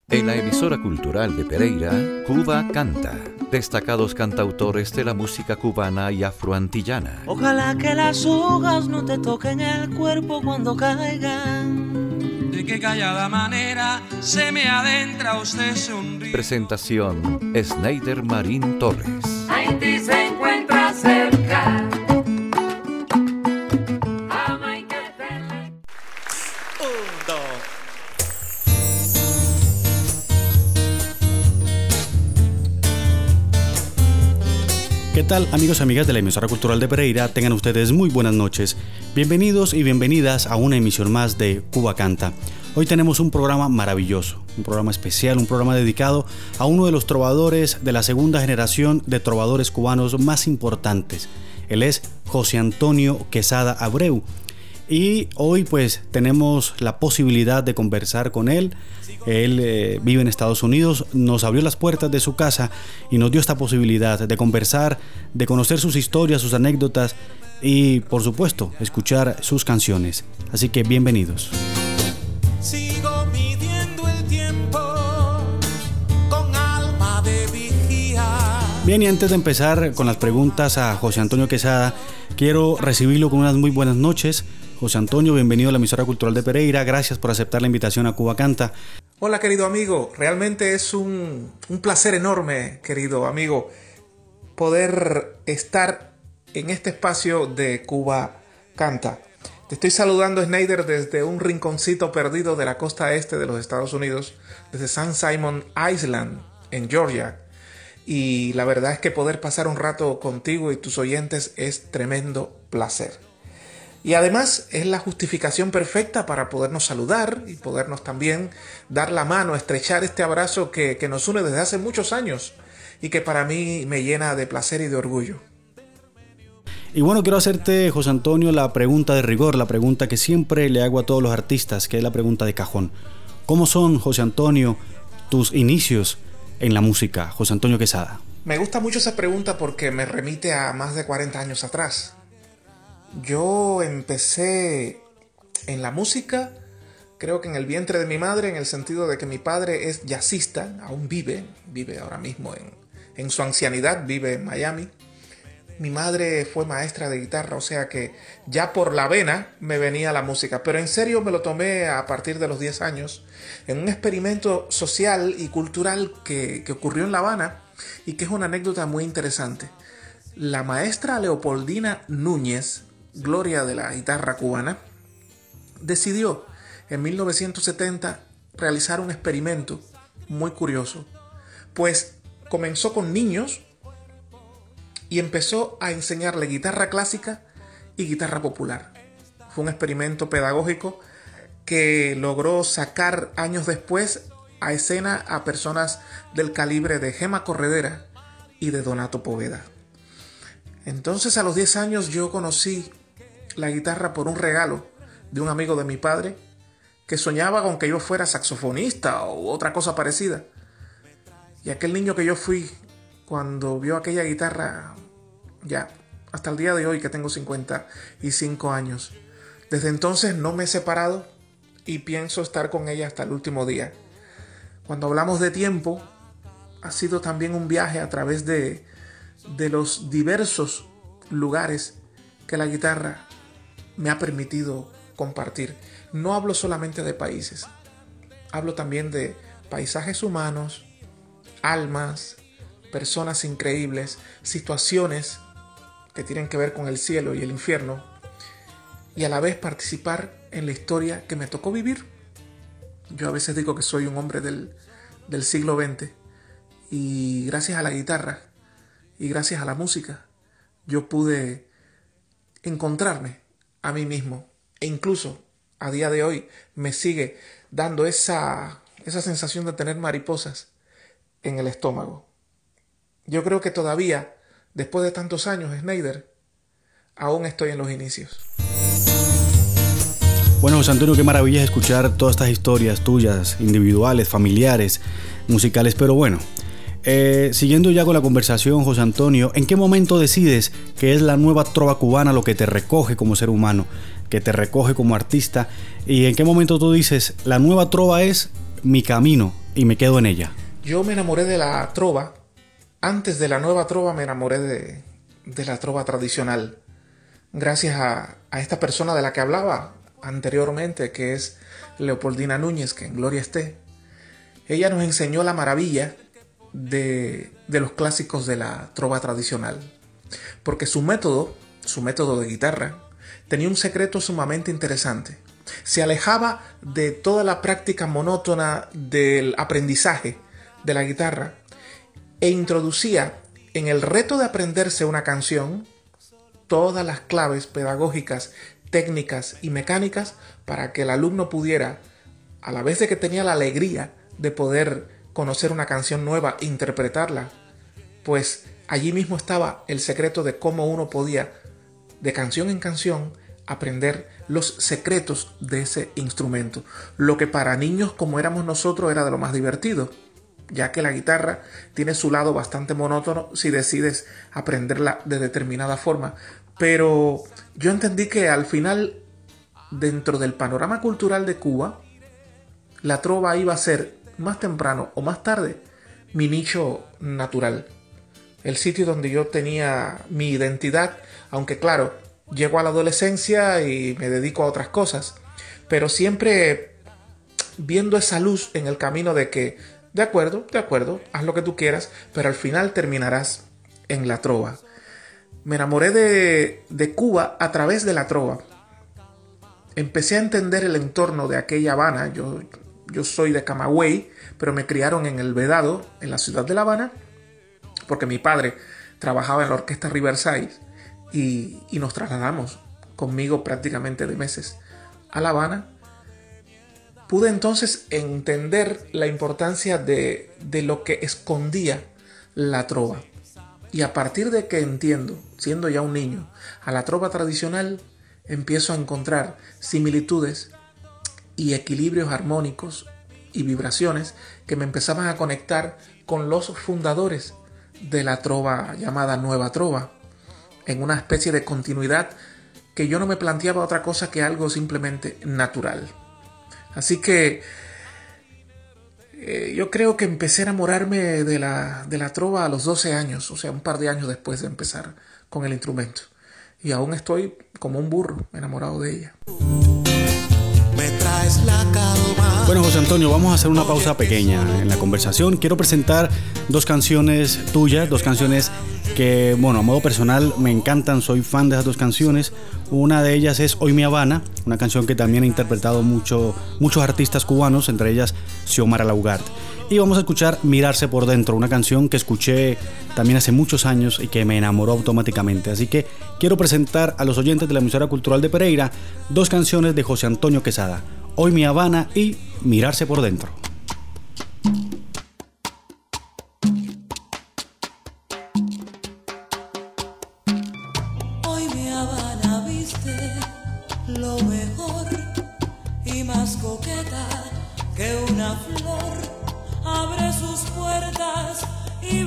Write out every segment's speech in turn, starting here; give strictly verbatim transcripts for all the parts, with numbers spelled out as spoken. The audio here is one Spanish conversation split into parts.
En la emisora cultural de Pereira, Cuba Canta. Destacados cantautores de la música cubana y afroantillana. Ojalá que las hojas no te toquen el cuerpo cuando caigan. De qué callada manera se me adentra usted sonríe. Presentación, Sneider Marín Torres. Haití se encuentra cerca. ¿Qué tal, amigos y amigas de la emisora cultural de Pereira? Tengan ustedes muy buenas noches. Bienvenidos y bienvenidas a una emisión más de Cuba Canta. Hoy tenemos un programa maravilloso, un programa especial, un programa dedicado a uno de los trovadores de la segunda generación de trovadores cubanos más importantes. Él es José Antonio Quesada Abreu. Y hoy pues tenemos la posibilidad de conversar con él. Él eh, vive en Estados Unidos, nos abrió las puertas de su casa y nos dio esta posibilidad de conversar, de conocer sus historias, sus anécdotas y por supuesto escuchar sus canciones. Así que bienvenidos. Sigo midiendo el tiempo con alma de vigía. Bien, y antes de empezar con las preguntas a José Antonio Quesada, quiero recibirlo con unas muy buenas noches. José Antonio, bienvenido a la emisora cultural de Pereira. Gracias por aceptar la invitación a Cuba Canta. Hola, querido amigo. Realmente es un, un placer enorme, querido amigo, poder estar en este espacio de Cuba Canta. Te estoy saludando, Sneider, desde un rinconcito perdido de la costa este de los Estados Unidos, desde Saint Simon Island, en Georgia. Y la verdad es que poder pasar un rato contigo y tus oyentes es tremendo placer. Y además es la justificación perfecta para podernos saludar y podernos también dar la mano, estrechar este abrazo que, que nos une desde hace muchos años y que para mí me llena de placer y de orgullo. Y bueno, quiero hacerte, José Antonio, la pregunta de rigor, la pregunta que siempre le hago a todos los artistas, que es la pregunta de cajón. ¿Cómo son, José Antonio, tus inicios en la música, José Antonio Quesada? Me gusta mucho esa pregunta porque me remite a más de cuarenta años atrás. Yo empecé en la música, creo que en el vientre de mi madre, en el sentido de que mi padre es jazzista, aún vive, vive ahora mismo en, en su ancianidad, vive en Miami. Mi madre fue maestra de guitarra, o sea que ya por la vena me venía la música, pero en serio me lo tomé a partir de los diez años, en un experimento social y cultural que, que ocurrió en La Habana y que es una anécdota muy interesante. La maestra Leopoldina Núñez, gloria de la guitarra cubana, decidió en mil novecientos setenta realizar un experimento muy curioso, pues comenzó con niños y empezó a enseñarle guitarra clásica y guitarra popular. Fue un experimento pedagógico que logró sacar años después a escena a personas del calibre de Gema Corredera y de Donato Poveda. Entonces a los diez años yo conocí la guitarra por un regalo de un amigo de mi padre que soñaba con que yo fuera saxofonista o otra cosa parecida. Y aquel niño que yo fui cuando vio aquella guitarra, ya hasta el día de hoy que tengo cincuenta y cinco años, desde entonces no me he separado y pienso estar con ella hasta el último día. Cuando hablamos de tiempo, ha sido también un viaje a través de, de los diversos lugares que la guitarra me ha permitido compartir. No hablo solamente de países, hablo también de paisajes humanos, almas, personas increíbles, situaciones que tienen que ver con el cielo y el infierno, y a la vez participar en la historia que me tocó vivir. Yo a veces digo que soy un hombre del, del siglo veinte, y gracias a la guitarra y gracias a la música yo pude encontrarme a mí mismo, e incluso a día de hoy me sigue dando esa, esa sensación de tener mariposas en el estómago. Yo creo que todavía, después de tantos años, Sneider, aún estoy en los inicios. Bueno, José Antonio, qué maravilla es escuchar todas estas historias tuyas, individuales, familiares, musicales, pero bueno, eh, siguiendo ya con la conversación, José Antonio, ¿en qué momento decides que es la nueva trova cubana lo que te recoge como ser humano, que te recoge como artista? ¿Y en qué momento tú dices, la nueva trova es mi camino, y me quedo en ella. Yo me enamoré de la trova. Antes de la nueva trova me enamoré de, de la trova tradicional. Gracias a, a esta persona de la que hablaba anteriormente, que es Leopoldina Núñez, que en gloria esté. Ella nos enseñó la maravilla de, de los clásicos de la trova tradicional. Porque su método, su método de guitarra, tenía un secreto sumamente interesante. Se alejaba de toda la práctica monótona del aprendizaje de la guitarra e introducía en el reto de aprenderse una canción todas las claves pedagógicas, técnicas y mecánicas para que el alumno pudiera, a la vez de que tenía la alegría de poder conocer una canción nueva e interpretarla, pues allí mismo estaba el secreto de cómo uno podía, de canción en canción, aprender los secretos de ese instrumento. Lo que para niños como éramos nosotros era de lo más divertido, ya que la guitarra tiene su lado bastante monótono si decides aprenderla de determinada forma. Pero yo entendí que al final, dentro del panorama cultural de Cuba, la trova iba a ser más temprano o más tarde mi nicho natural. El sitio donde yo tenía mi identidad, aunque claro, llego a la adolescencia y me dedico a otras cosas, pero siempre viendo esa luz en el camino de que, de acuerdo, de acuerdo, haz lo que tú quieras, pero al final terminarás en la trova. Me enamoré de, de Cuba a través de la trova. Empecé a entender el entorno de aquella Habana. Yo, yo soy de Camagüey, pero me criaron en El Vedado, en la ciudad de La Habana, porque mi padre trabajaba en la orquesta Riverside y, y nos trasladamos conmigo prácticamente de meses a La Habana. Pude entonces entender la importancia de, de lo que escondía la trova. Y a partir de que entiendo, siendo ya un niño, a la trova tradicional, empiezo a encontrar similitudes y equilibrios armónicos y vibraciones que me empezaban a conectar con los fundadores de la trova llamada Nueva Trova, en una especie de continuidad que yo no me planteaba otra cosa que algo simplemente natural. Así que eh, yo creo que empecé a enamorarme de la, de la trova a los doce años, o sea, un par de años después de empezar con el instrumento. Y aún estoy como un burro enamorado de ella. Me traes la calma. Bueno, José Antonio, vamos a hacer una pausa pequeña en la conversación. Quiero presentar dos canciones tuyas, dos canciones que, bueno, a modo personal me encantan, soy fan de esas dos canciones. Una de ellas es Hoy Mi Habana, una canción que también ha interpretado mucho, muchos artistas cubanos, entre ellas Xiomara Laugart. Y vamos a escuchar Mirarse por Dentro, una canción que escuché también hace muchos años y que me enamoró automáticamente. Así que quiero presentar a los oyentes de la emisora cultural de Pereira dos canciones de José Antonio Quesada, Hoy Mi Habana y Mirarse por Dentro. Hoy mi Habana viste lo mejor y más coqueta que una flor. Abre sus puertas y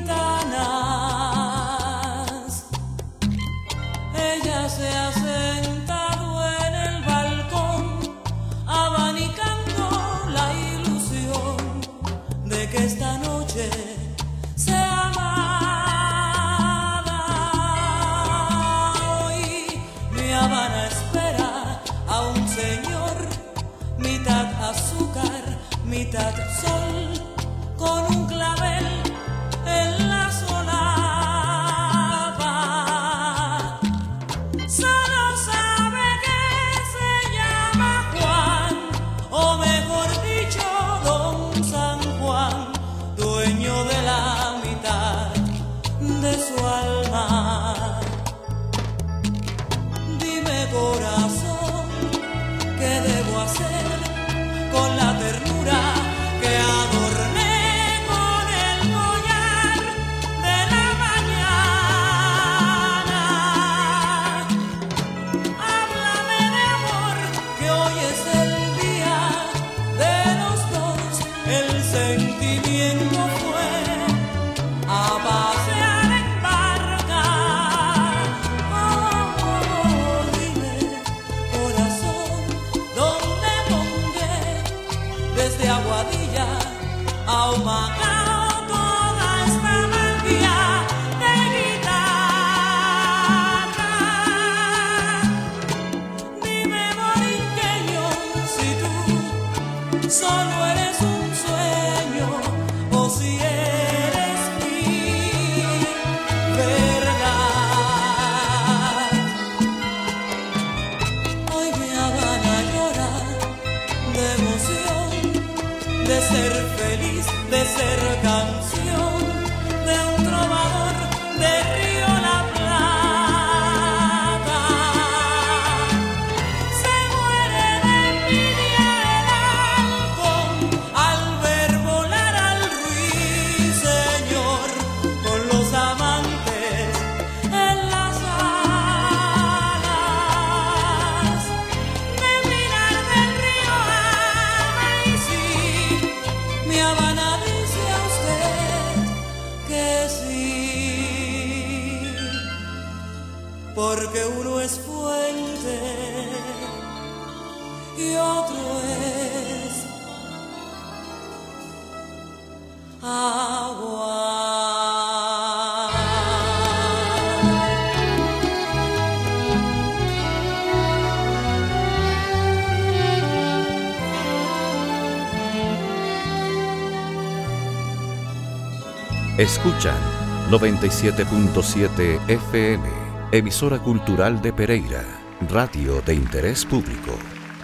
ventanas. Ella se ha sentado en el balcón, abanicando la ilusión de que esta noche sea amada. Hoy mi Habana espera a un señor, mitad azúcar, mitad sol, con un clavel en la solapa. Solo sabe que se llama Juan, o mejor dicho, Don San Juan, dueño de la mitad de su alma. Dime, corazón, ¿qué debo hacer con la ternura que adorné con el collar de la mañana? Háblame de amor, que hoy es el día de los dos. El sentimiento fue a pasear en barca. Oh, oh, oh, dime, corazón, ¿dónde pondré desde Aguadilla ha opacado toda esta magia de guitarra. Dime, borinqueño, si tú solo eres un sueño o si eres mi verdad. Hoy me Habana llorar de emoción, de ser feliz, de ser canción de un trovador de Río La Plata. Se muere de envidia el halcón al ver volar al ruiseñor con los amantes en las alas. De mirar del río Ama y sí, mi Habana dice a usted que sí, porque uno es fuente y otro es agua. Escuchan noventa y siete punto siete F M, emisora cultural de Pereira, radio de interés público.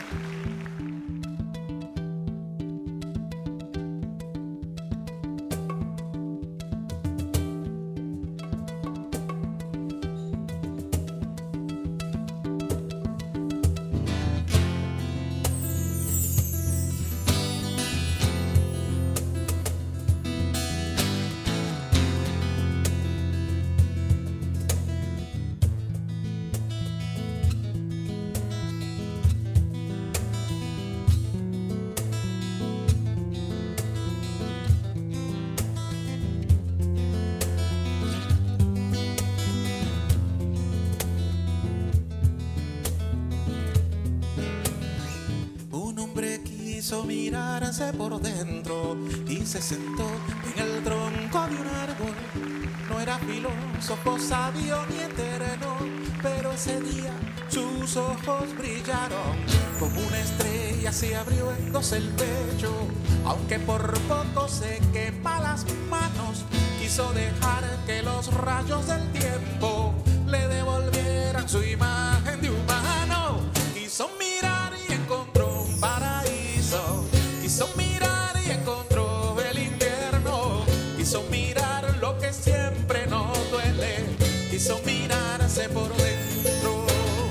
Quiso mirarse por dentro y se sentó en el tronco de un árbol. No era filósofo, sabio ni eterno, pero ese día sus ojos brillaron. Como una estrella se abrió en dos el pecho, aunque por poco se quema las manos. Quiso dejar que los rayos del tiempo le devolvieran su imagen de humano. Quiso mirar y encontró un paraíso. Quiso mirar y encontró el invierno. Quiso mirar lo que siempre nos duele. Quiso mirarse por dentro.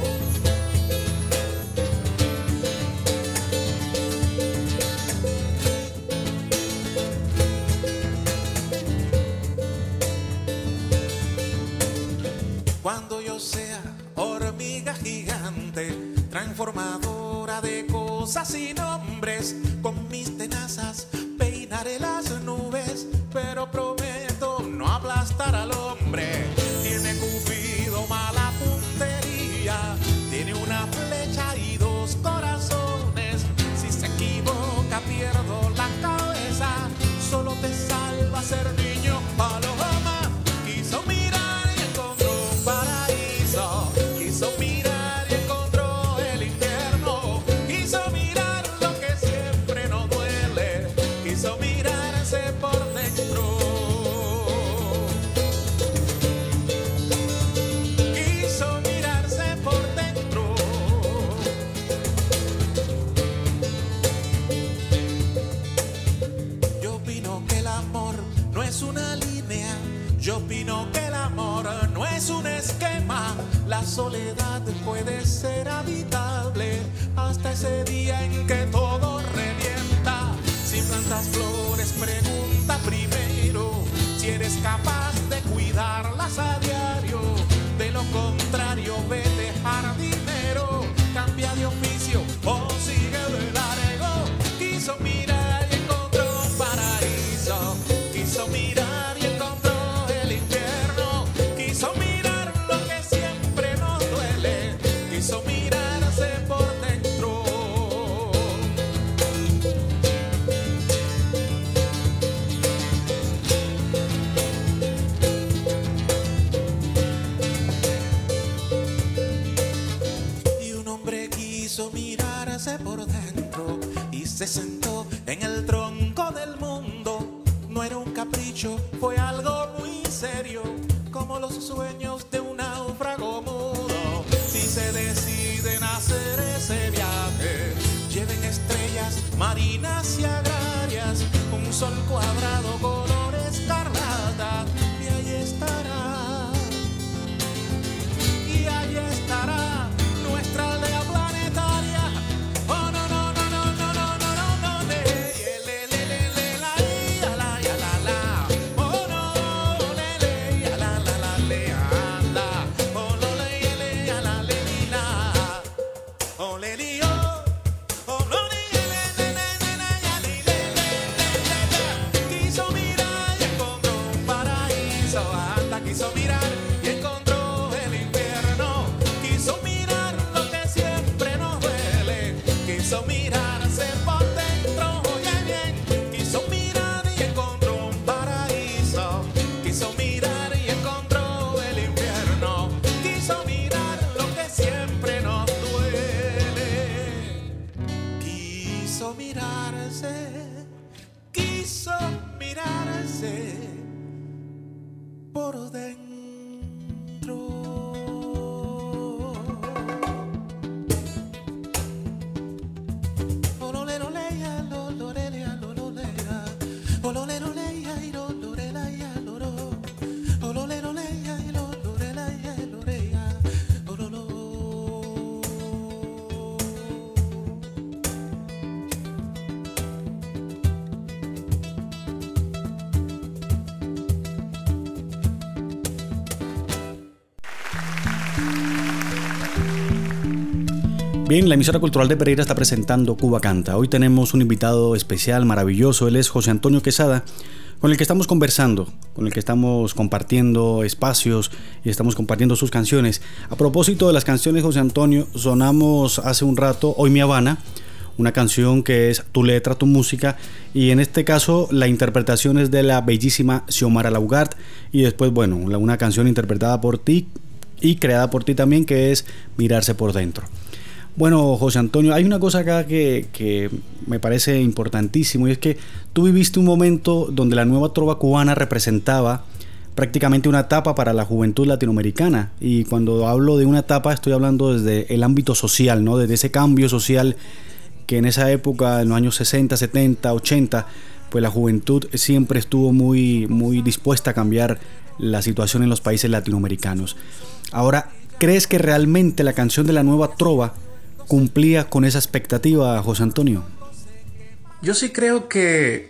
Cuando yo sea hormiga gigante, transformadora de cosas y nombres, con mis tenazas peinaré las nubes, pero prometo no aplastar al hombre. Tiene Cupido mala puntería, tiene una flecha y dos corazones. Si se equivoca pierdo la cabeza, solo te salva ser niño paloma. Quiso mirar y encontró un paraíso. Quiso mirar y encontró el infierno. Quiso mirar lo que siempre nos duele. Quiso mirarse por dentro. Quiso mirarse por dentro. Yo opino que el amor no es una línea. Yo opino que el amor no es un esquema. La soledad puede ser habitable hasta ese día en que todo revienta. Si plantas flores, pregunta primero si eres capaz de cuidarlas a diario. De lo contrario, vete jardinero, cambia de oficio o sigue de largo. Quiso mirar y encontró un paraíso. Quiso mirar y encontró el infierno. Quiso mirar lo que siempre nos duele. Quiso mirarse por dentro. y agrarias, un sol cuadrado color escarlata, y ahí estará, y ahí estará nuestra aldea planetaria. Oh no no no no no no no no no le le le le le la la la la la. Oh no le le la la la le la. Oh no le le la le la. Oh le li oh. Oh no le le le le le le le. Quiso mirar y encontró un paraíso. Anda, quiso mirar y encontró el infierno. Quiso mirar lo que siempre nos duele. Quiso mirarse por dentro, oye bien. Quiso mirar y encontró un paraíso. Quiso mirar y encontró el infierno. Quiso mirar lo que siempre nos duele. Quiso mirarse, quiso mirarse por dentro. Ololelolea, lololelea, lololea. Ololelolea y lololelea, loro. Ololelolea y lololelea, lorea. Ololo. Bien, la emisora cultural de Pereira está presentando Cuba Canta. Hoy tenemos un invitado especial, maravilloso. Él es José Antonio Quesada, con el que estamos conversando, con el que estamos compartiendo espacios y estamos compartiendo sus canciones. A propósito de las canciones, José Antonio, sonamos hace un rato Hoy Mi Habana, una canción que es tu letra, tu música, y en este caso la interpretación es de la bellísima Xiomara Laugart, y después, bueno, una canción interpretada por ti y creada por ti también, que es Mirarse por Dentro. Bueno, José Antonio, hay una cosa acá que, que me parece importantísimo, y es que tú viviste un momento donde la nueva trova cubana representaba prácticamente una etapa para la juventud latinoamericana, y cuando hablo de una etapa estoy hablando desde el ámbito social, ¿no? Desde ese cambio social que en esa época, en los años sesenta, setenta, ochenta, pues la juventud siempre estuvo muy, muy dispuesta a cambiar la situación en los países latinoamericanos. Ahora, ¿crees que realmente la canción de la nueva trova cumplía con esa expectativa, José Antonio? Yo sí creo que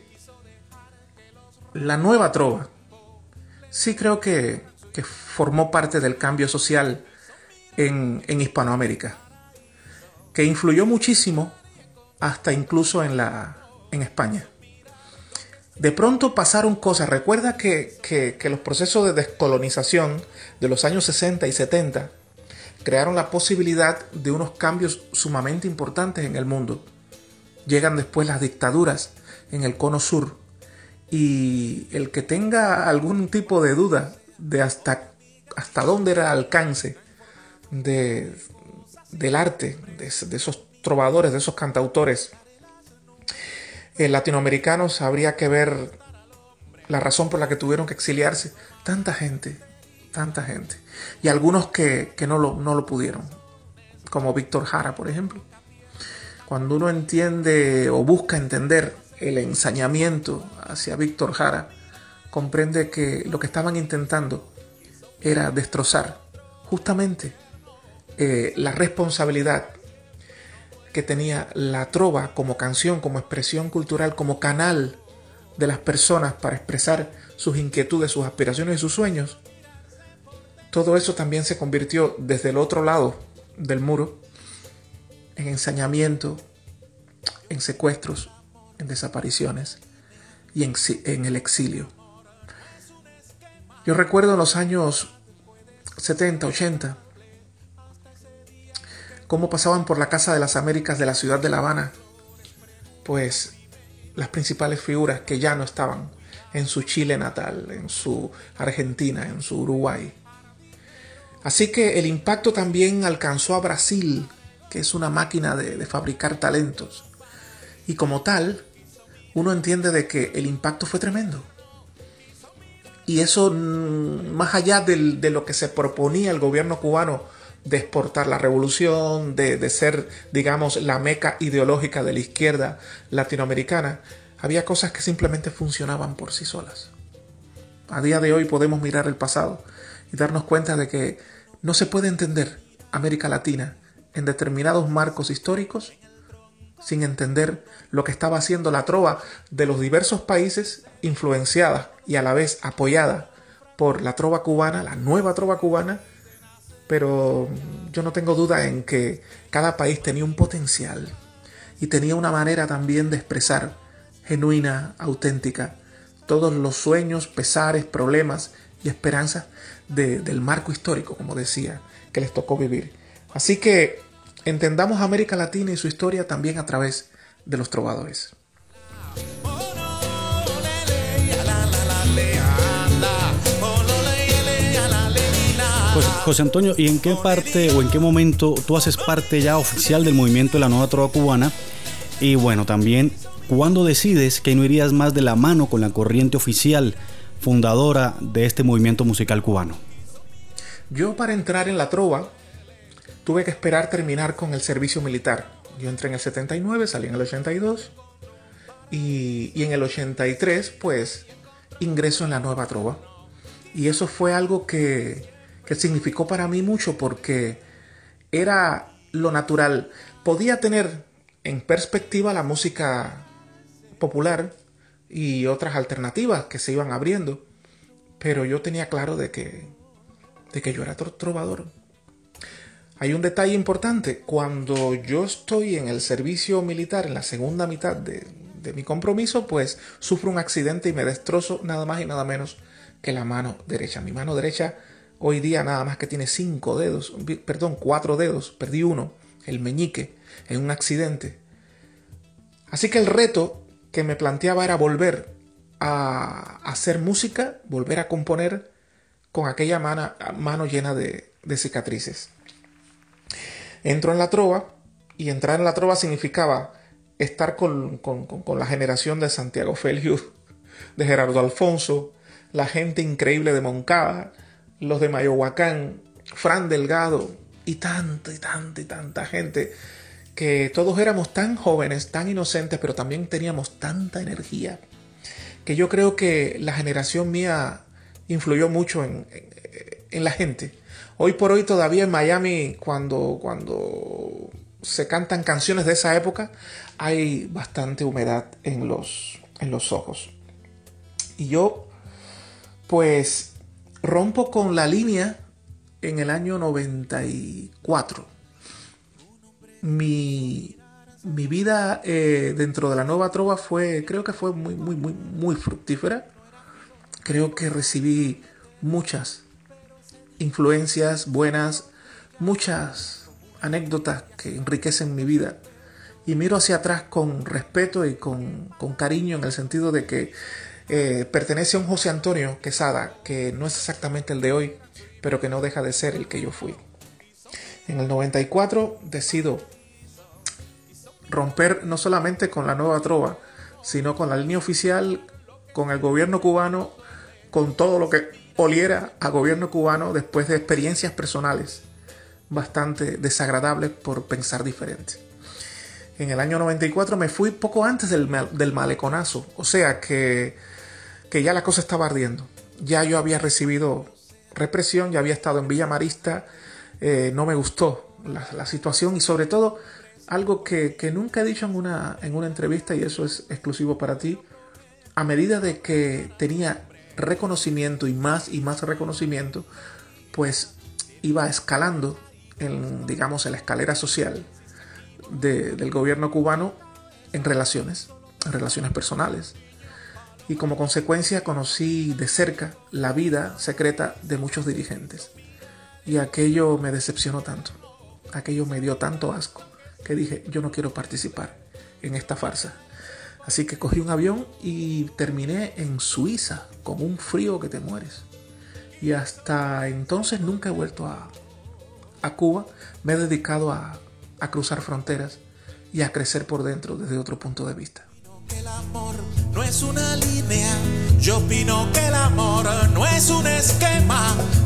la nueva trova, sí creo que, que formó parte del cambio social en, en Hispanoamérica, que influyó muchísimo hasta incluso en, la, en España. De pronto pasaron cosas. Recuerda que, que, que los procesos de descolonización de los años sesenta y setenta crearon la posibilidad de unos cambios sumamente importantes en el mundo. Llegan después las dictaduras en el cono sur, y el que tenga algún tipo de duda de hasta, hasta dónde era el alcance de, del arte, de, de esos trovadores, de esos cantautores eh, latinoamericanos, habría que ver la razón por la que tuvieron que exiliarse tanta gente, tanta gente, y algunos que, que no, lo, no lo pudieron, como Víctor Jara, por ejemplo. Cuando uno entiende o busca entender el ensañamiento hacia Víctor Jara, comprende que lo que estaban intentando era destrozar justamente eh, la responsabilidad que tenía la trova como canción, como expresión cultural, como canal de las personas para expresar sus inquietudes, sus aspiraciones y sus sueños. Todo eso también se convirtió desde el otro lado del muro en ensañamiento, en secuestros, en desapariciones y en, en el exilio. Yo recuerdo en los años setenta, ochenta, cómo pasaban por la Casa de las Américas de la ciudad de La Habana, pues las principales figuras que ya no estaban en su Chile natal, en su Argentina, en su Uruguay. Así que el impacto también alcanzó a Brasil, que es una máquina de, de fabricar talentos. Y como tal, uno entiende de que el impacto fue tremendo. Y eso, más allá del, de lo que se proponía el gobierno cubano de exportar la revolución, de, de ser, digamos, la meca ideológica de la izquierda latinoamericana, había cosas que simplemente funcionaban por sí solas. A día de hoy podemos mirar el pasado y darnos cuenta de que no se puede entender América Latina en determinados marcos históricos sin entender lo que estaba haciendo la trova de los diversos países, influenciada y a la vez apoyada por la trova cubana, la nueva trova cubana. Pero yo no tengo duda en que cada país tenía un potencial y tenía una manera también de expresar genuina, auténtica, todos los sueños, pesares, problemas y esperanzas de, del marco histórico, como decía, que les tocó vivir. Así que entendamos América Latina y su historia también a través de los trovadores. José Antonio, ¿y en qué parte o en qué momento tú haces parte ya oficial del movimiento de la nueva trova cubana? Y bueno, también, ¿cuándo decides que no irías más de la mano con la corriente oficial fundadora de este movimiento musical cubano? Yo, para entrar en la trova, tuve que esperar terminar con el servicio militar. Yo entré en el setenta y nueve, salí en el ochenta y dos y, y en el ochenta y tres pues ingreso en la nueva trova. Y eso fue algo que, que significó para mí mucho, porque era lo natural. Podía tener en perspectiva la música popular y otras alternativas que se iban abriendo, pero yo tenía claro de que, de que yo era trovador. Hay un detalle importante: cuando yo estoy en el servicio militar, en la segunda mitad de, de mi compromiso, pues sufro un accidente y me destrozo nada más y nada menos que la mano derecha. Mi mano derecha hoy día nada más que tiene cinco dedos, perdón, cuatro dedos, perdí uno, el meñique, en un accidente. Así que el reto que me planteaba era volver a hacer música, volver a componer con aquella mano, mano llena de, de cicatrices. Entro en la trova, y entrar en la trova significaba estar con, con, con, con la generación de Santiago Feliu, de Gerardo Alfonso, la gente increíble de Moncada, los de Mayohuacán, Fran Delgado y tanta y tanta y tanta gente, que todos éramos tan jóvenes, tan inocentes, pero también teníamos tanta energía, que yo creo que la generación mía influyó mucho en, en, en la gente. Hoy por hoy todavía en Miami, cuando, cuando se cantan canciones de esa época, hay bastante humedad en los, en los ojos. Y yo, pues, rompo con la línea en el año noventa y cuatro. Mi, mi vida eh, dentro de la nueva trova fue, creo que fue muy, muy, muy, muy fructífera. Creo que recibí muchas influencias buenas, muchas anécdotas que enriquecen mi vida, y miro hacia atrás con respeto y con, con cariño, en el sentido de que eh, pertenece a un José Antonio Quesada que no es exactamente el de hoy, pero que no deja de ser el que yo fui. En el noventa y cuatro decido romper no solamente con la nueva trova, sino con la línea oficial, con el gobierno cubano, con todo lo que oliera a gobierno cubano, después de experiencias personales bastante desagradables por pensar diferente. En el año noventa y cuatro me fui poco antes del, del maleconazo, o sea que, que ya la cosa estaba ardiendo. Ya yo había recibido represión, ya había estado en Villa Marista, eh, no me gustó la, la situación, y sobre todo algo que, que nunca he dicho en una, en una entrevista, y eso es exclusivo para ti: a medida de que tenía reconocimiento y más y más reconocimiento, pues iba escalando en, digamos, en la escalera social de, del gobierno cubano, en relaciones, en relaciones personales. Y como consecuencia conocí de cerca la vida secreta de muchos dirigentes. Y aquello me decepcionó tanto, aquello me dio tanto asco, que dije, yo no quiero participar en esta farsa. Así que cogí un avión y terminé en Suiza, con un frío que te mueres. Y hasta entonces nunca he vuelto a, a Cuba. Me he dedicado a, a cruzar fronteras y a crecer por dentro desde otro punto de vista. El amor no es una línea. Yo opino que el amor no es un esquema.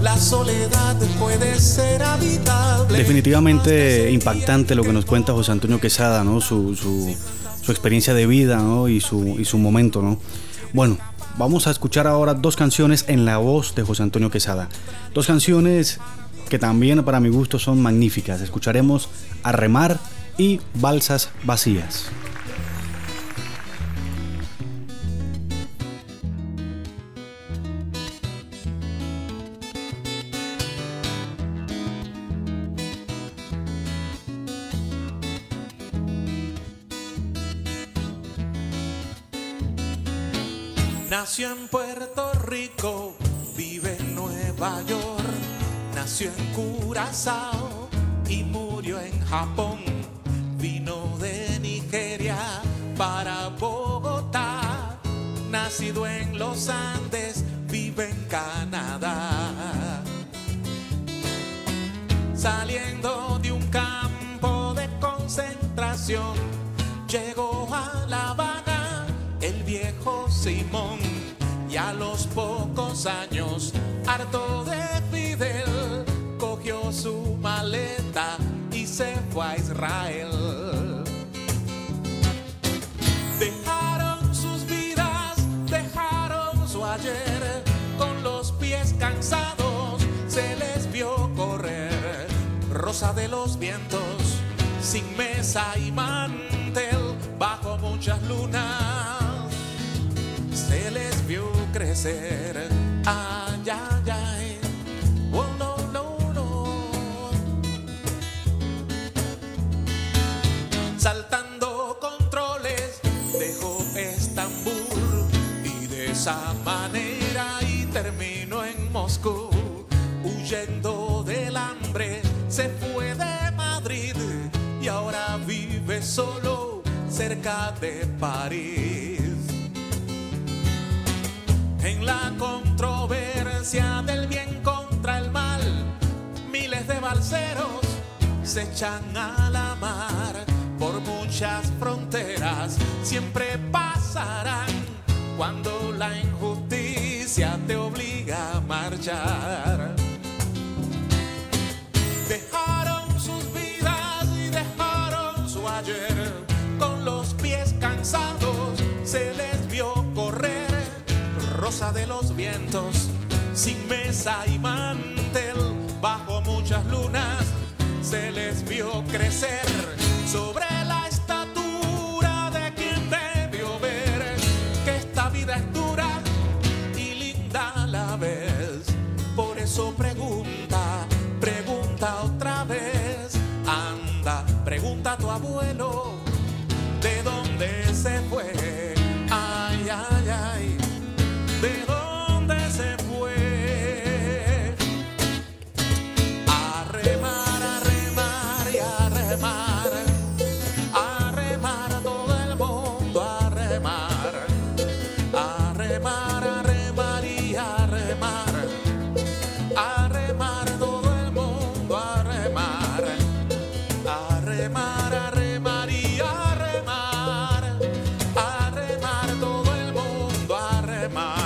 la soledad puede ser habitable. Definitivamente impactante lo que nos cuenta José Antonio Quesada, ¿no? Su, su, su experiencia de vida, ¿no? y, su, y su momento, ¿no? Bueno, vamos a escuchar ahora dos canciones en la voz de José Antonio Quesada. Dos canciones que también para mi gusto son magníficas. Escucharemos A Remar y Balsas Vacías. Nació en Puerto Rico, vive en Nueva York, nació en Curazao y murió en Japón. Vino de Nigeria para Bogotá, nacido en los Andes, vive en Canadá. Saliendo de un campo de concentración, llegó a La Habana el viejo Simón, y a los pocos años, harto de Fidel, cogió su maleta y se fue a Israel. Dejaron sus vidas, dejaron su ayer, con los pies cansados se les vio correr. Rosa de los vientos, sin mesa y mantel, bajo muchas lunas se les vio crecer. Ay, ay, ay. Oh, no, no, no. Saltando controles, dejó Estambul y de esa manera y terminó en Moscú. Huyendo del hambre, se fue de Madrid y ahora vive solo cerca de París. En la controversia del bien contra el mal, miles de balseros se echan a la mar. Por muchas fronteras siempre pasarán cuando la injusticia te obliga a marchar. Dejaron sus vidas y dejaron su ayer, con los pies cansados se les vio correr. Rosa de los vientos, sin mesa y mantel, bajo muchas lunas se les vio crecer. Sobre la estatura de quien debió ver que esta vida es dura y linda a la vez. Por eso pregunta, pregunta otra vez. Anda, pregunta a tu abuelo de dónde se fue. Ay, ay, ay. ¿De dónde se fue? A remar, a remar y a remar, a remar todo el mundo, a remar, a remar, a remar y a remar, a remar todo el mundo, a remar, a remar, a remar y a remar, a remar todo el mundo, a remar.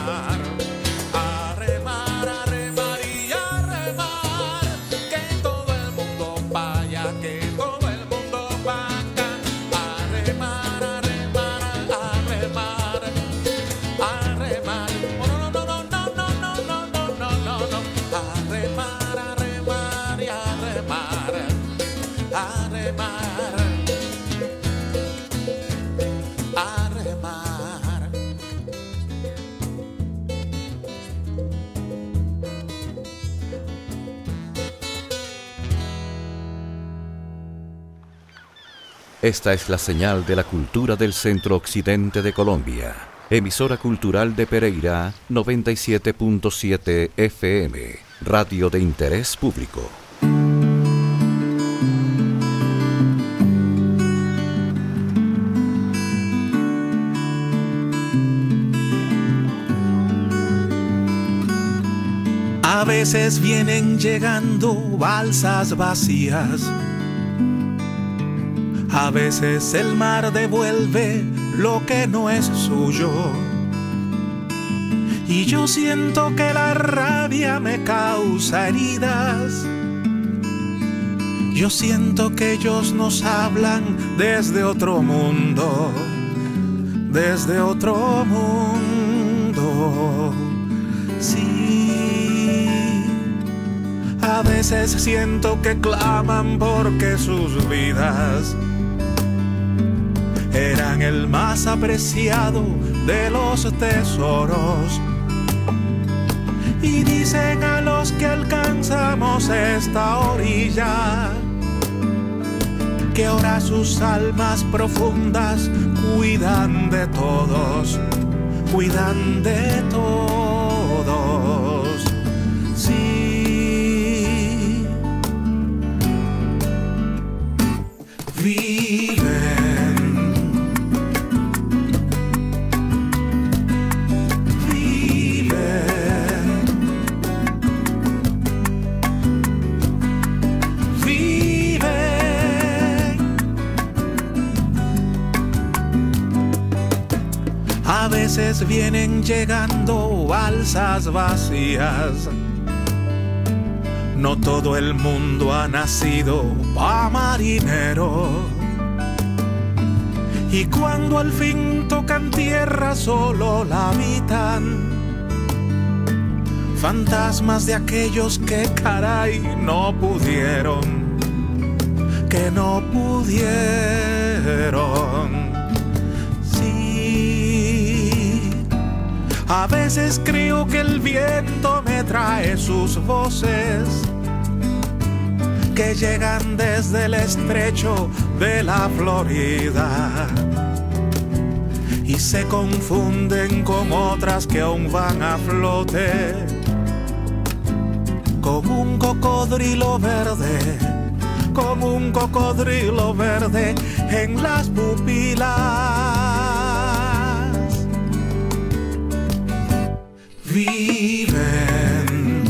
Esta es la señal de la cultura del centro occidente de Colombia. Emisora cultural de Pereira, noventa y siete punto siete F M, radio de interés público. A veces vienen llegando balsas vacías, a veces el mar devuelve lo que no es suyo, Y yo siento que la rabia me causa heridas. Yo siento que ellos nos hablan desde otro mundo, desde otro mundo. Sí, a veces siento que claman porque sus vidas eran el más apreciado de los tesoros. Y dicen a los que alcanzamos esta orilla que ahora sus almas profundas cuidan de todos, cuidan de todos. Sí, viven. A veces vienen llegando balsas vacías. No todo el mundo ha nacido pa' marinero. Y cuando al fin tocan tierra solo la habitan fantasmas de aquellos que caray no pudieron, que no pudieron. A veces creo que el viento me trae sus voces que llegan desde el estrecho de la Florida y se confunden con otras que aún van a flote, como un cocodrilo verde, como un cocodrilo verde en las pupilas. Viven,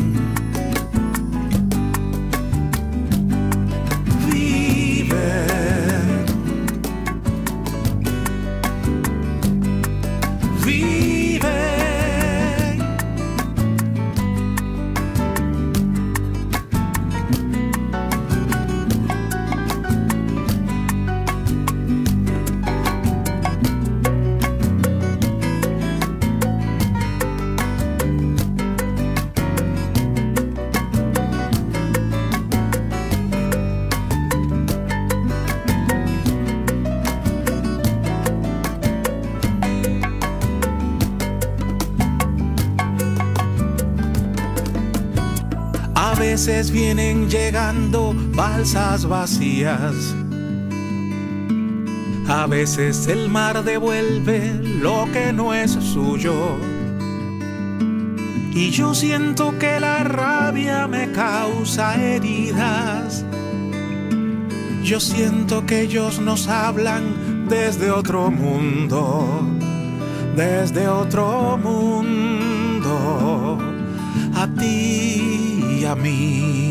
viven, viven. A veces vienen llegando balsas vacías. A veces el mar devuelve lo que no es suyo. Y yo siento que la rabia me causa heridas. Yo siento que ellos nos hablan desde otro mundo, desde otro mundo, a ti y a mí.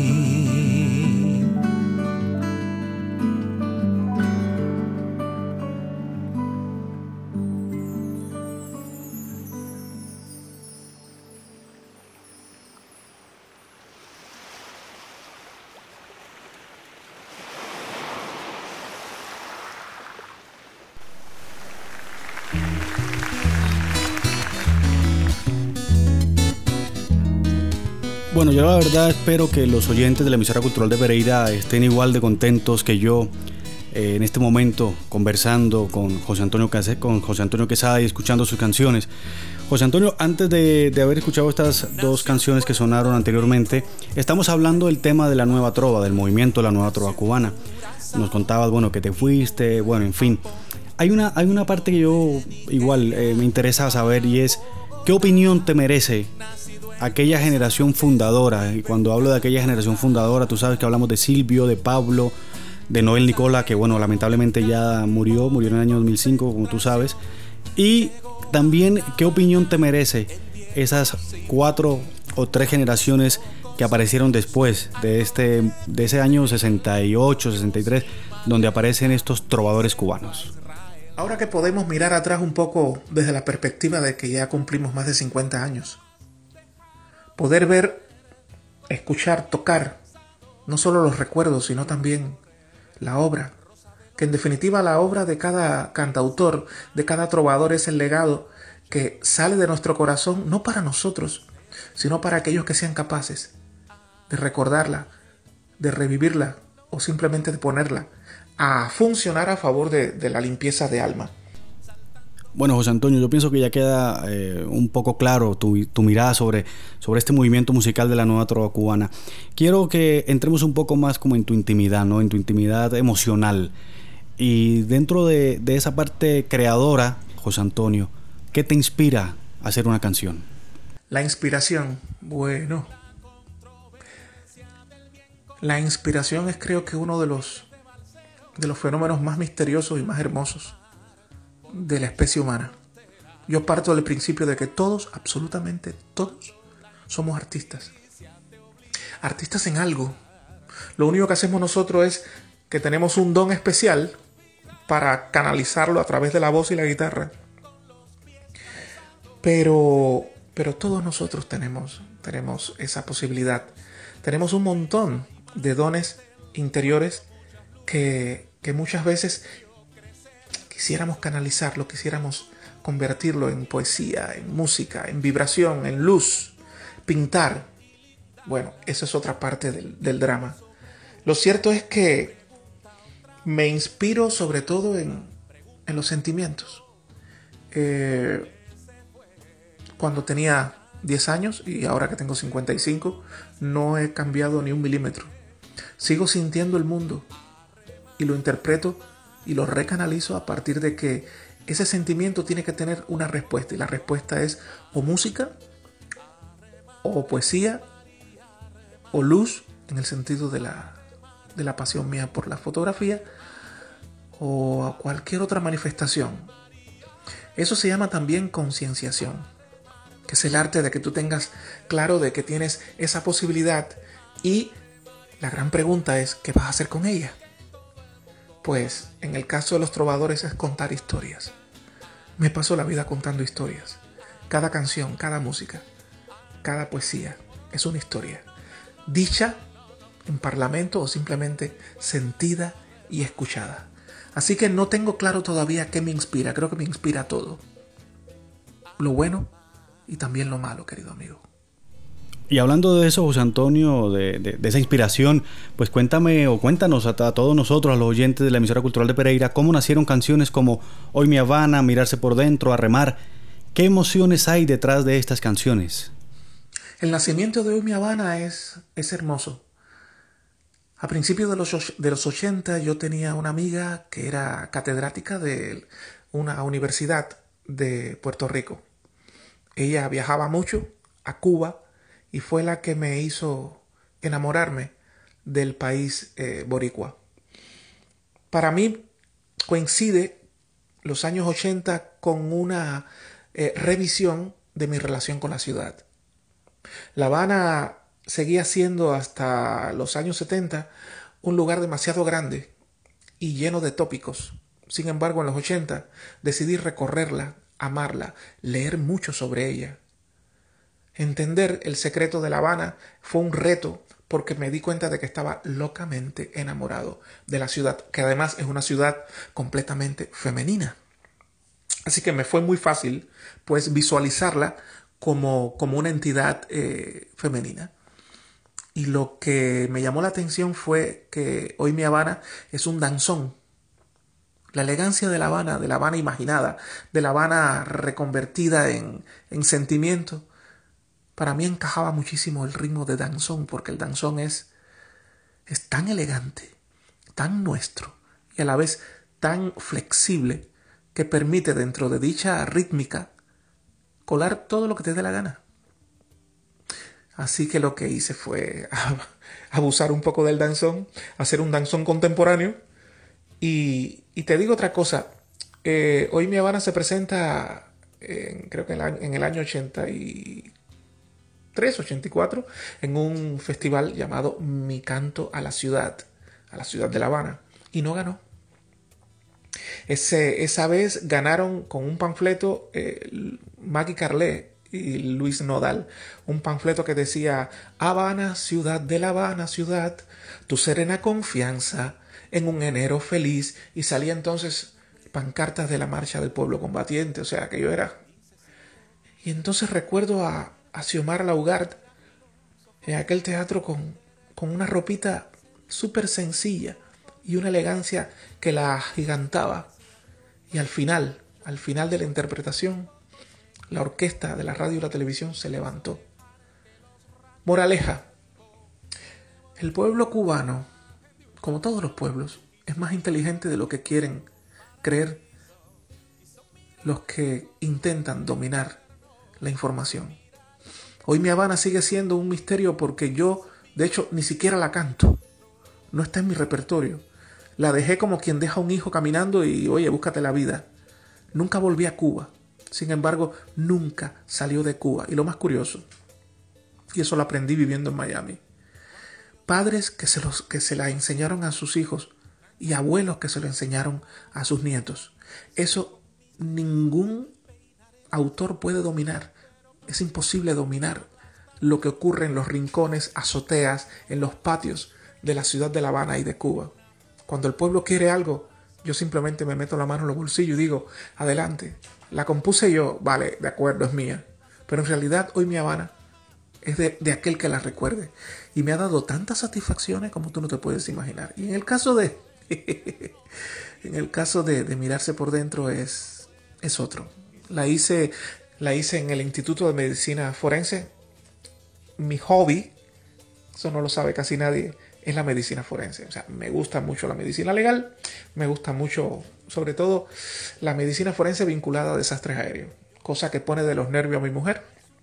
Bueno, yo la verdad espero que los oyentes de la emisora cultural de Pereira estén igual de contentos que yo eh, en este momento conversando con José Antonio Case, con José Antonio Quesada y escuchando sus canciones. José Antonio, antes de, de haber escuchado estas dos canciones que sonaron anteriormente, estamos hablando del tema de la nueva trova, del movimiento de la nueva trova cubana. Nos contabas, bueno, que te fuiste, bueno, en fin. Hay una, hay una parte que yo igual eh, me interesa saber, y es ¿qué opinión te merece aquella generación fundadora? Y cuando hablo de aquella generación fundadora, tú sabes que hablamos de Silvio, de Pablo, de Noel Nicola, que bueno, lamentablemente ya murió, murió en el año dos mil cinco, como tú sabes. Y también, ¿qué opinión te merece esas cuatro o tres generaciones que aparecieron después de, este, de ese año sesenta y ocho, sesenta y tres, donde aparecen estos trovadores cubanos? Ahora que podemos mirar atrás un poco desde la perspectiva de que ya cumplimos más de cincuenta años, poder ver, escuchar, tocar, no solo los recuerdos, sino también la obra, que en definitiva la obra de cada cantautor, de cada trovador es el legado que sale de nuestro corazón, no para nosotros, sino para aquellos que sean capaces de recordarla, de revivirla o simplemente de ponerla a funcionar a favor de, de la limpieza de alma. Bueno, José Antonio, yo pienso que ya queda eh, un poco claro tu, tu mirada sobre, sobre este movimiento musical de la nueva trova cubana. Quiero que entremos un poco más como en tu intimidad, ¿no? En tu intimidad emocional. Y dentro de, de esa parte creadora, José Antonio, ¿qué te inspira a hacer una canción? La inspiración, bueno. La inspiración es, creo que, uno de los, de los fenómenos más misteriosos y más hermosos de la especie humana. Yo parto del principio de que todos, absolutamente todos, somos artistas. Artistas en algo. Lo único que hacemos nosotros es que tenemos un don especial para canalizarlo a través de la voz y la guitarra. Pero, pero todos nosotros tenemos, tenemos esa posibilidad. Tenemos un montón de dones interiores que, que muchas veces quisiéramos canalizarlo, quisiéramos convertirlo en poesía, en música, en vibración, en luz, pintar. Bueno, eso es otra parte del, del drama. Lo cierto es que me inspiro sobre todo en, en los sentimientos. Eh, cuando tenía diez años y ahora que tengo cincuenta y cinco, no he cambiado ni un milímetro. Sigo sintiendo el mundo y lo interpreto y lo recanalizo a partir de que ese sentimiento tiene que tener una respuesta. Y la respuesta es o música, o poesía, o luz, en el sentido de la, de la pasión mía por la fotografía, o cualquier otra manifestación. Eso se llama también concienciación, que es el arte de que tú tengas claro de que tienes esa posibilidad. Y la gran pregunta es, ¿qué vas a hacer con ella? Pues en el caso de los trovadores es contar historias. Me paso la vida contando historias. Cada canción, cada música, cada poesía es una historia. Dicha en parlamento o simplemente sentida y escuchada. Así que no tengo claro todavía qué me inspira. Creo que me inspira todo. Lo bueno y también lo malo, querido amigo. Y hablando de eso, José Antonio, de, de, de esa inspiración, pues cuéntame o cuéntanos a, a todos nosotros, a los oyentes de la emisora cultural de Pereira, cómo nacieron canciones como Hoy Mi Habana, Mirarse por Dentro, Arremar. ¿Qué emociones hay detrás de estas canciones? El nacimiento de Hoy Mi Habana es, es hermoso. A principios de los, de los ochenta yo tenía una amiga que era catedrática de una universidad de Puerto Rico. Ella viajaba mucho a Cuba y fue la que me hizo enamorarme del país eh, boricua. Para mí coincide los años ochenta con una eh, revisión de mi relación con la ciudad. La Habana seguía siendo hasta los años setenta un lugar demasiado grande y lleno de tópicos. Sin embargo, en los ochenta decidí recorrerla, amarla, leer mucho sobre ella. Entender el secreto de La Habana fue un reto porque me di cuenta de que estaba locamente enamorado de la ciudad, que además es una ciudad completamente femenina. Así que me fue muy fácil pues visualizarla como, como una entidad eh, femenina. Y lo que me llamó la atención fue que Hoy Mi Habana es un danzón. La elegancia de La Habana, de La Habana imaginada, de La Habana reconvertida en, en sentimiento, para mí encajaba muchísimo el ritmo de danzón, porque el danzón es, es tan elegante, tan nuestro y a la vez tan flexible que permite dentro de dicha rítmica colar todo lo que te dé la gana. Así que lo que hice fue abusar un poco del danzón, hacer un danzón contemporáneo. Y, y te digo otra cosa, eh, Hoy Mi Habana se presenta, en, creo que en, la, en el año ochenta y tres, ochenta y cuatro, en un festival llamado Mi Canto a la Ciudad, a la ciudad de La Habana, y no ganó. Ese, esa vez ganaron con un panfleto eh, Maggie Carlet y Luis Nodal, un panfleto que decía: Habana, ciudad de La Habana, ciudad, tu serena confianza en un enero feliz. Y salía entonces pancartas de la marcha del pueblo combatiente, o sea que yo era. Y entonces recuerdo a, a Xiomara Laugard en aquel teatro con, con una ropita súper sencilla y una elegancia que la agigantaba. Y al final, al final de la interpretación, la orquesta de la radio y la televisión se levantó. Moraleja: el pueblo cubano, como todos los pueblos, es más inteligente de lo que quieren creer los que intentan dominar la información. Hoy mi Habana sigue siendo un misterio porque yo, de hecho, ni siquiera la canto. No está en mi repertorio. La dejé como quien deja a un hijo caminando y, oye, búscate la vida. Nunca volví a Cuba. Sin embargo, nunca salió de Cuba. Y lo más curioso, y eso lo aprendí viviendo en Miami, padres que se, los, que se la enseñaron a sus hijos y abuelos que se lo enseñaron a sus nietos. Eso ningún autor puede dominar. Es imposible dominar lo que ocurre en los rincones, azoteas, en los patios de la ciudad de La Habana y de Cuba. Cuando el pueblo quiere algo, yo simplemente me meto la mano en los bolsillos y digo: adelante, la compuse yo, vale, de acuerdo, es mía. Pero en realidad hoy mi Habana es de, de aquel que la recuerde. Y me ha dado tantas satisfacciones como tú no te puedes imaginar. Y en el caso de... en el caso de, de mirarse por dentro es, es otro. La hice, la hice en el Instituto de Medicina Forense. Mi hobby, eso no lo sabe casi nadie, es la medicina forense. O sea, me gusta mucho la medicina legal, me gusta mucho, sobre todo, la medicina forense vinculada a desastres aéreos, cosa que pone de los nervios a mi mujer.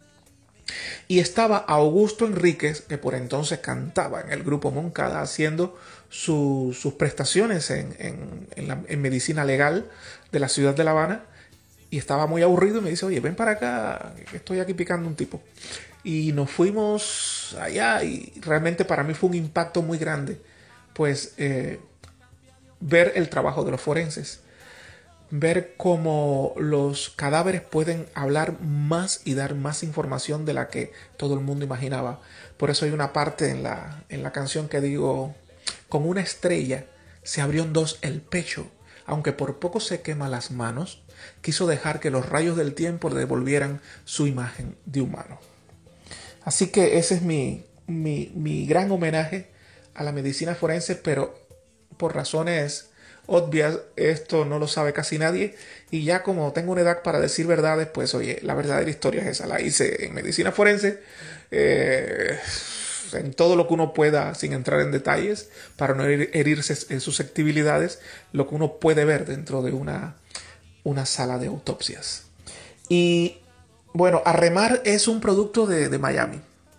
Y estaba Augusto Enríquez, que por entonces cantaba en el grupo Moncada, haciendo su, sus prestaciones en, en, en, la, en medicina legal de la ciudad de La Habana, y estaba muy aburrido y me dice: oye, ven para acá, que estoy aquí picando un tipo. Y nos fuimos allá y realmente para mí fue un impacto muy grande, pues eh, ver el trabajo de los forenses, ver cómo los cadáveres pueden hablar más y dar más información de la que todo el mundo imaginaba. Por eso hay una parte en la, en la canción que digo: con una estrella se abrió en dos el pecho, aunque por poco se quema las manos, quiso dejar que los rayos del tiempo le devolvieran su imagen de humano. Así que ese es mi, mi, mi gran homenaje a la medicina forense, pero por razones obvias esto no lo sabe casi nadie, y ya como tengo una edad para decir verdades, pues oye, la verdadera historia es esa. La hice en medicina forense, eh, en todo lo que uno pueda, sin entrar en detalles, para no herirse en susceptibilidades, lo que uno puede ver dentro de una, una sala de autopsias. Y bueno, Arremar es un producto de, de Miami.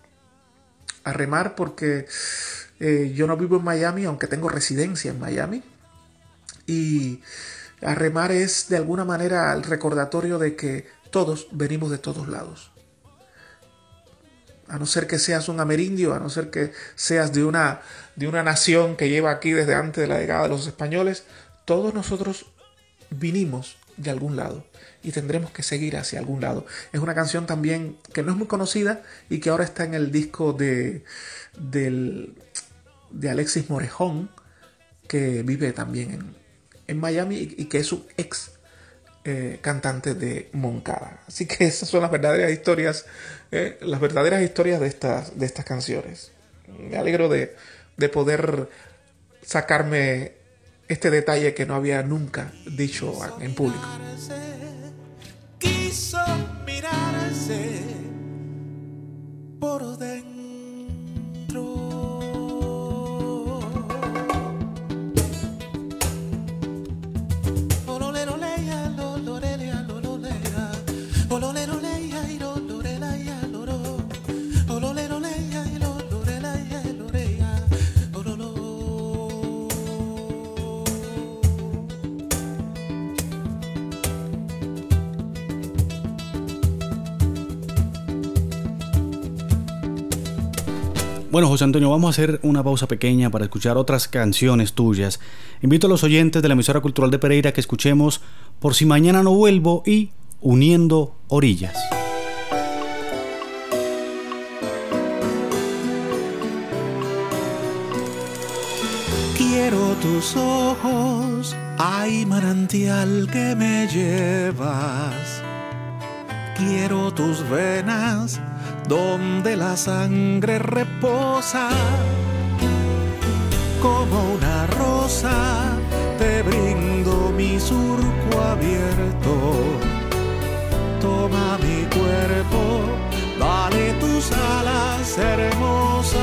Arremar porque eh, yo no vivo en Miami, aunque tengo residencia en Miami. Y Arremar es de alguna manera el recordatorio de que todos venimos de todos lados. A no ser que seas un amerindio, a no ser que seas de una, de una nación que lleva aquí desde antes de la llegada de los españoles, todos nosotros vinimos de algún lado y tendremos que seguir hacia algún lado. Es una canción también que no es muy conocida y que ahora está en el disco de, del, de Alexis Morejón, que vive también en, en Miami y, y que es un ex eh, cantante de Moncada. Así que esas son las verdaderas historias, eh, las verdaderas historias de estas, de estas canciones. Me alegro de, de poder sacarme este detalle que no había nunca dicho en público. Quiso mirarse por dentro. Bueno, José Antonio, vamos a hacer una pausa pequeña para escuchar otras canciones tuyas. Invito a los oyentes de la emisora cultural de Pereira que escuchemos Por si mañana no vuelvo y Uniendo Orillas. Quiero tus ojos, ay manantial que me llevas. Quiero tus venas, donde la sangre reposa. Como una rosa, te brindo mi surco abierto. Toma mi cuerpo, dale tus alas hermosas.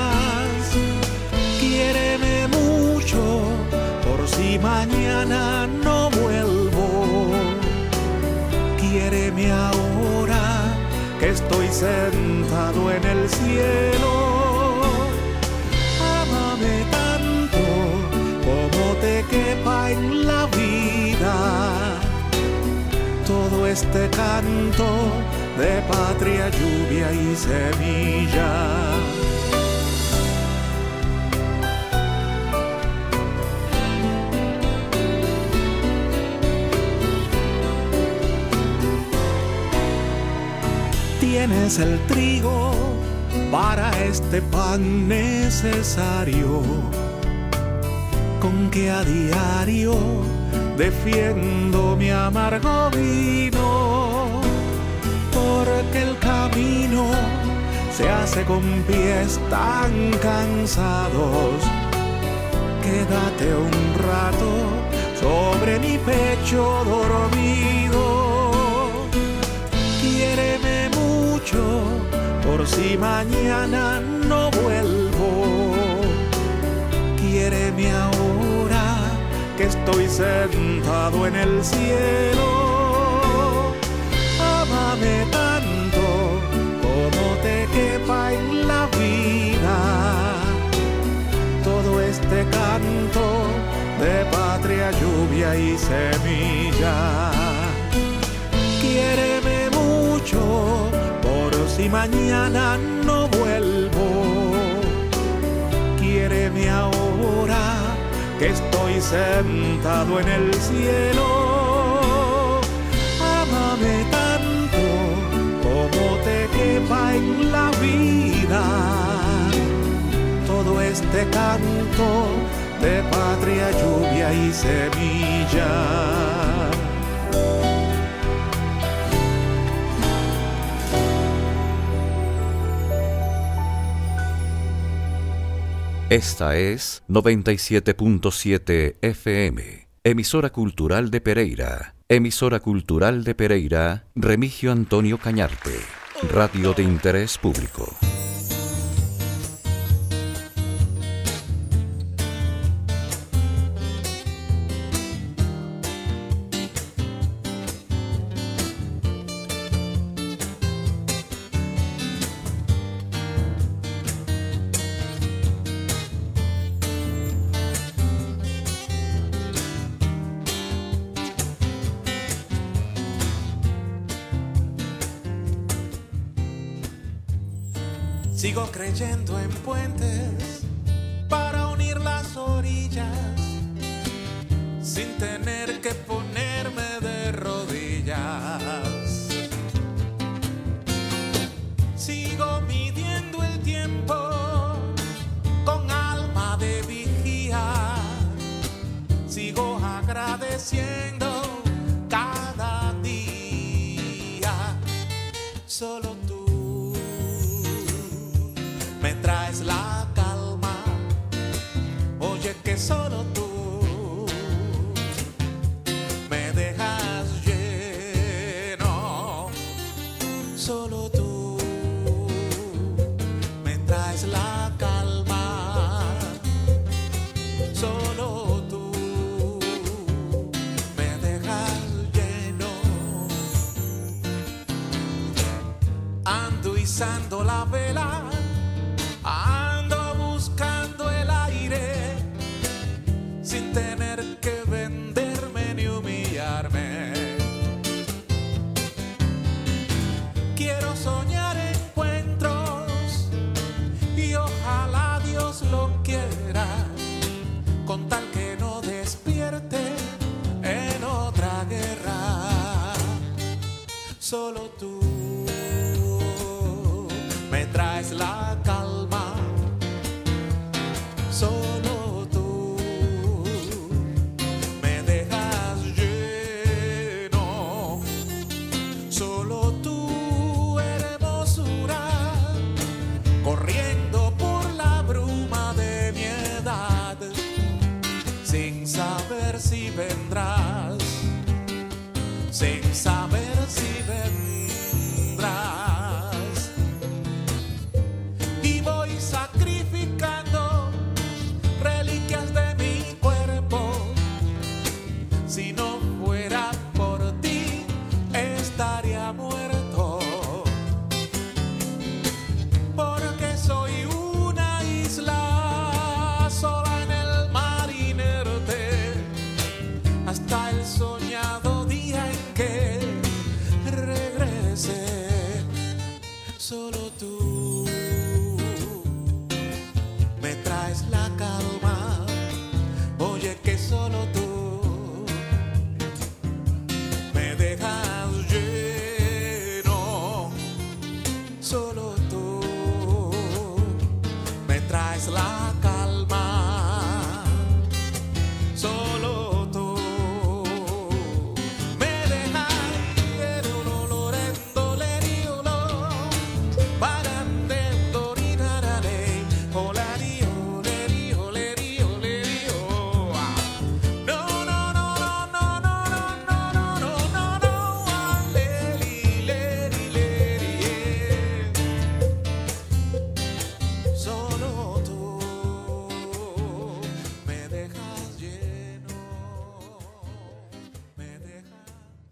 Quiéreme mucho, por si mañana no vuelvo. Quiéreme ahora, que estoy sentado en el cielo. Ámame tanto como te quepa en la vida. Todo este canto de patria, lluvia y semilla. Tienes el trigo para este pan necesario, con que a diario defiendo mi amargo vino, porque el camino se hace con pies tan cansados. Quédate un rato sobre mi pecho dormido. Quiéreme mucho, por si mañana no vuelvo. Quiéreme ahora, que estoy sentado en el cielo. Ámame tanto como te quepa en la vida. Todo este canto de patria, lluvia y semilla. Quiéreme mucho, por si mañana no vuelvo. Quiéreme ahora, que estoy sentado en el cielo. Ámame tanto como te quepa en la vida. Todo este canto de patria, lluvia y semilla. Esta es noventa y siete punto siete F M, emisora cultural de Pereira, emisora cultural de Pereira, Remigio Antonio Cañarte, radio de interés público. Sigo creyendo en puentes para unir las orillas, sin tener que ponerme de rodillas. Sigo midiendo el tiempo con alma de vigía. Sigo agradeciendo cada día. Solo tú me traes la calma. Oye, que solo tú me dejas lleno. Solo tú me traes la calma. Solo tú me dejas lleno. Ando izando la vela, ando buscando el aire, sin tener que venderme ni humillarme. Quiero soñar encuentros y ojalá traes la calma. Solo tú me dejas lleno. Solo tu hermosura corriendo por la bruma de mi edad, sin saber si vendrás, sin saber si vendrás. Y voy sacrificando reliquias de mi cuerpo. Si no fuera por ti, estaría muerto. Porque soy una isla sola en el mar inerte, hasta el soñado día en que regrese. Solo tú me traes la calma. Oye, que solo tú me dejas lleno. Solo tú me traes la calma. Solo tú me dejas lleno. Lorendo leriolo parando rinarare. Olario lerio lerio lerio. No no no no no no no no no no no. Leri leri leri. Solo tú me dejas lleno, me dejas.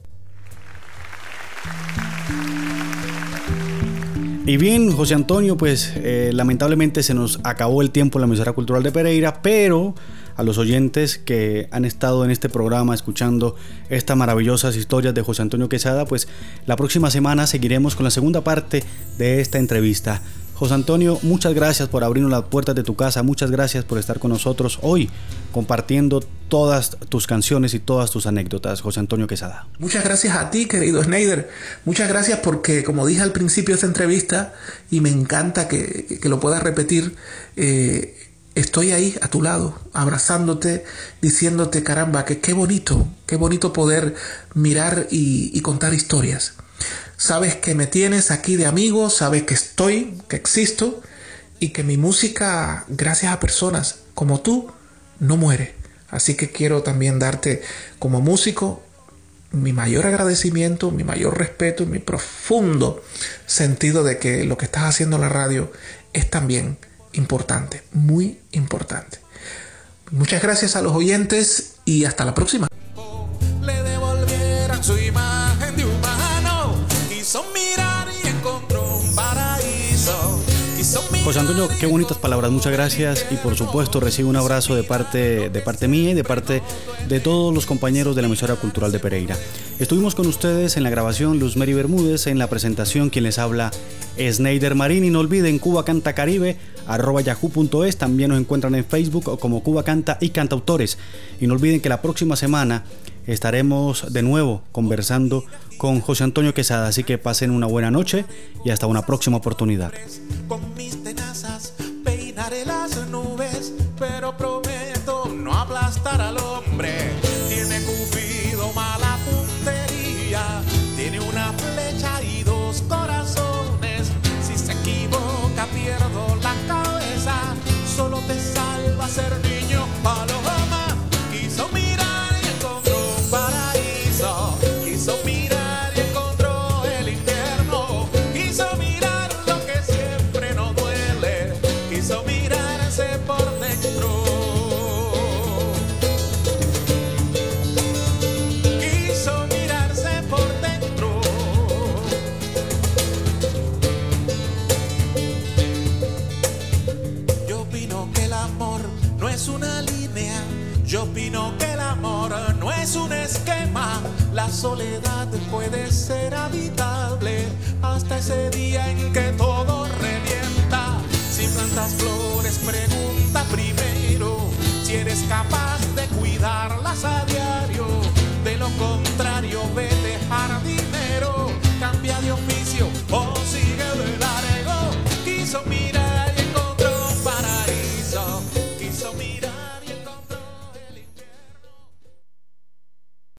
Y bien, José Antonio, pues eh, lamentablemente se nos acabó el tiempo en la emisora cultural de Pereira, pero a los oyentes que han estado en este programa escuchando estas maravillosas historias de José Antonio Quesada, pues la próxima semana seguiremos con la segunda parte de esta entrevista. José Antonio, muchas gracias por abrirnos las puertas de tu casa, muchas gracias por estar con nosotros hoy compartiendo todas tus canciones y todas tus anécdotas, José Antonio Quesada. Muchas gracias a ti, querido Schneider. Muchas gracias porque, como dije al principio de esta entrevista, y me encanta que, que lo puedas repetir, eh, estoy ahí a tu lado, abrazándote, diciéndote, caramba, que qué bonito, qué bonito poder mirar y, y contar historias. Sabes que me tienes aquí de amigo, sabes que estoy, que existo y que mi música, gracias a personas como tú, no muere. Así que quiero también darte como músico mi mayor agradecimiento, mi mayor respeto y mi profundo sentido de que lo que estás haciendo en la radio es también importante, muy importante. Muchas gracias a los oyentes y hasta la próxima. Le devolvieran su imagen de humano, quiso mirar y encontró un paraíso. José Antonio, qué bonitas palabras, muchas gracias y por supuesto recibe un abrazo de parte, de parte mía y de parte de todos los compañeros de la emisora cultural de Pereira. Estuvimos con ustedes en la grabación Luz Mary Bermúdez, en la presentación quien les habla Schneider Marín, y no olviden Cuba Canta Caribe arroba yahoo punto es, también nos encuentran en Facebook como Cuba Canta y Cantautores, y no olviden que la próxima semana estaremos de nuevo conversando con José Antonio Quesada, así que pasen una buena noche y hasta una próxima oportunidad. Con mis tenazas peinaré las nubes, pero prometo no aplastar al hombre. Tiene Cupido mala puntería, tiene una flecha y dos corazones. Si se equivoca pierdo la cabeza, solo te salva ser niño paloma. Quiso mirar y encontró un paraíso, quiso mirar y encontró el infierno, quiso mirar lo que siempre no duele, quiso mirarse por dentro, quiso mirarse por dentro. Yo opino que el amor no es una línea, yo opino que el amor no es un esquema. La soledad puede ser habitable hasta ese día en que todo revienta. Si plantas flores, pregunta primero si eres capaz de cuidarlas a